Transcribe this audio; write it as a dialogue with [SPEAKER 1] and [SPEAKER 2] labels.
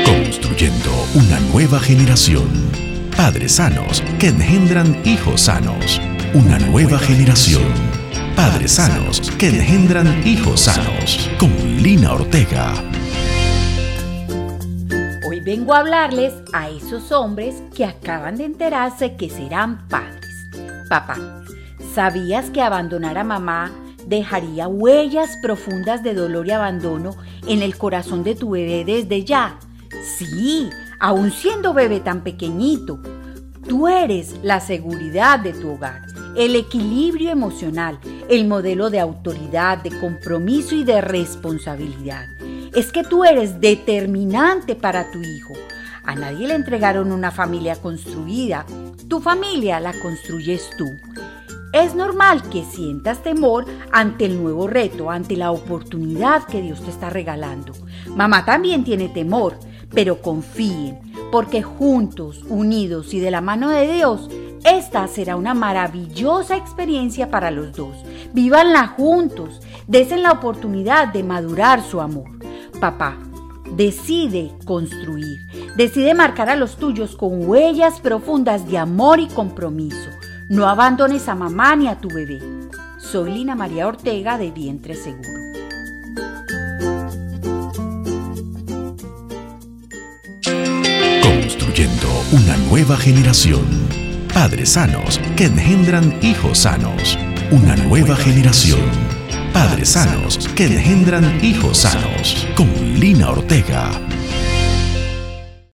[SPEAKER 1] Construyendo una nueva generación. Padres sanos que engendran hijos sanos. Una nueva generación. Padres sanos que engendran hijos sanos. Con Lina Ortega.
[SPEAKER 2] Hoy vengo a hablarles a esos hombres que acaban de enterarse que serán padres. Papá, ¿sabías que abandonar a mamá dejaría huellas profundas de dolor y abandono en el corazón de tu bebé desde ya? Sí, aún siendo bebé tan pequeñito. Tú eres la seguridad de tu hogar, el equilibrio emocional, el modelo de autoridad, de compromiso y de responsabilidad. Es que tú eres determinante para tu hijo. A nadie le entregaron una familia construida. Tu familia la construyes tú. Es normal que sientas temor ante el nuevo reto, ante la oportunidad que Dios te está regalando. Mamá también tiene temor, pero confíen, porque juntos, unidos y de la mano de Dios, esta será una maravillosa experiencia para los dos. Vívanla juntos, desen la oportunidad de madurar su amor. Papá, decide construir, decide marcar a los tuyos con huellas profundas de amor y compromiso. No abandones a mamá ni a tu bebé. Soy Lina María Ortega de Vientre Seguro.
[SPEAKER 1] Construyendo una nueva generación. Padres sanos que engendran hijos sanos. Una nueva generación. Padres sanos que engendran hijos sanos. Con Lina Ortega.